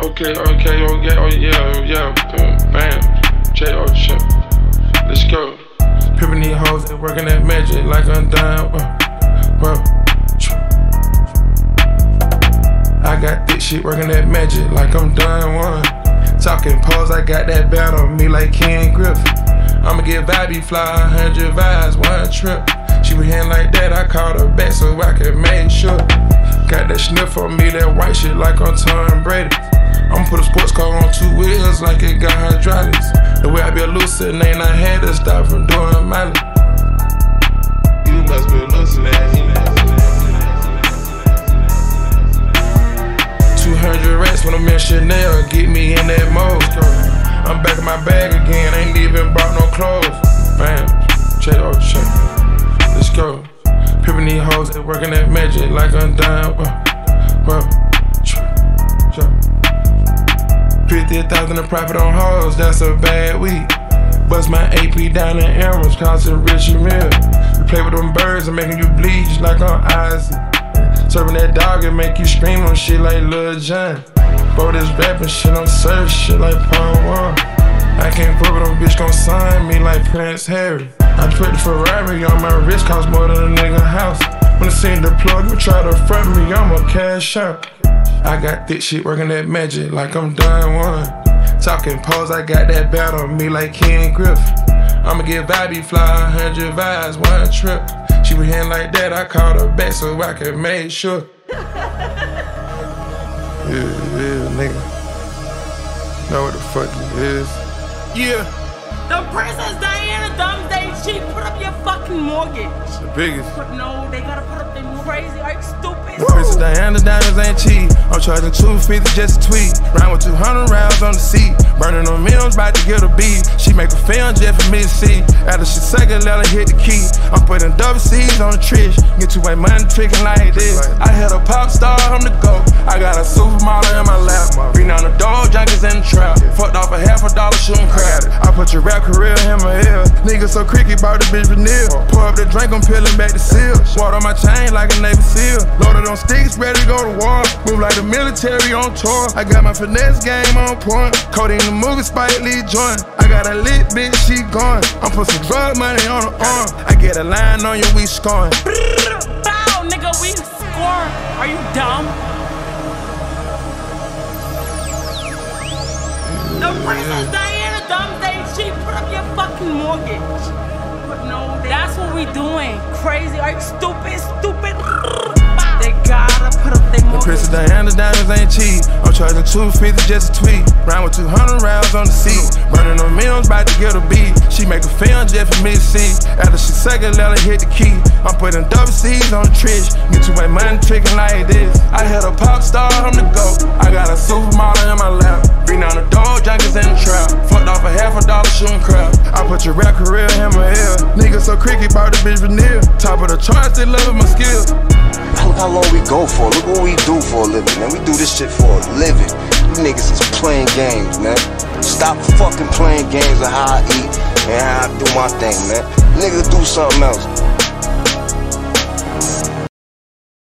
Okay, oh yeah, bam, J.O. shit. Let's go. Pimpin' these hoes and working that magic like I'm dying. I got this shit working that magic like I'm dying one. Talking pose, I got that bat on me like Ken Griffin. I'ma get vibey fly, 100 vibes, one trip. She was hand like that, I called her back so I could make sure. Got that sniff on me, that white shit like I'm Tom Brady. I'ma put a sports car on 2 wheels like it got hydraulics. The way I be hallucinating, I had to stop from doing mileage. You must be hallucinating. 200 racks when I'm in Chanel, get me in that mode. I'm back in my bag again, ain't even bought no clothes. Bam, J.O. shit. Let's go. Pimpin' these hoes and working that magic like I'm dying. 50,000 in profit on hoes, that's a bad week. Bust my AP down in Emeralds, costing Richie Mill. We play with them birds and making you bleach like on Isaac. Serving that dog and make you scream on shit like Lil Jon. Bro, this rapping shit, I'm serving shit like Paul Wall. I can't prove it, a bitch gon' sign me like Prince Harry. I put the Ferrari on my wrist, cost more than a nigga house. When I seen the plug, you try to front me, I'ma cash out. I got this shit working that magic like I'm dying one. Talking pose, I got that bat on me like Ken Griffin. I'ma get vibey fly, 100 vibes, one trip. She was hand like that, I called her back so I could make sure. Yeah, nigga. Know what the fuck it is. Yeah. The Princess Diana Doomsday Chic, put up your fucking mortgage. The biggest. But no, they gotta put up their crazy, are you stupid? The Princess Diana diamonds ain't cheap. I'm charging $250 just a tweet. Round with 200 rounds on the seat. Burning on millions, about to get a beat. She make a film jet for me to see. After she suck it, let her hit the key. I'm putting double C's on the trish. Get too much money tricking like this. I had a pop star, I'm the GOAT. I got a supermodel in my lap. Reading on the dog, junkies in the trap. Fucked off a $50 shooting crap. I put your rap career in my ear. Nigga so cricket, bought the bitch vanilla. Pour up the drink, I'm peeling back the seal. Water on my chain like a Navy SEAL. Loaded on sticks, ready to go to war. Move like the military on tour. I got my finesse game on point. Coding the movie, Spike Lee joint. I got a lit bitch, she gone. I'm put some drug money on her arm. I get a line on you, we scoring. Bow, nigga, we score. Are you dumb? The Princess Diana Doomsday Chic, put up your fucking mortgage. But no, that's what we doing. Crazy, are you stupid? They gotta put up their mortgage. The Princess Diana diamonds ain't cheap. I'm charging $250 just a tweet. Round with 200 rounds on the seat. Burning on millions, about to get a beat. She make a film jet for me to see. After she suck it, let her hit the key. I'm putting double C's on the trish. Get too much money tricking like this. I had a pop star, I'm the GOAT. I got a supermodel in my lap. Bring down the dog, junkies in the trap. Fucked off a $50 shooting crap. I put your rap career in my ear. Nigga so cricket, bought the bitch vanilla. Top of the charts, they love my skills. How long we go for? Look what we do for a living, man. We do this shit for a living. You niggas is playing games, man. Stop fucking playing games of how I eat and how I do my thing, man. Niggas do something else.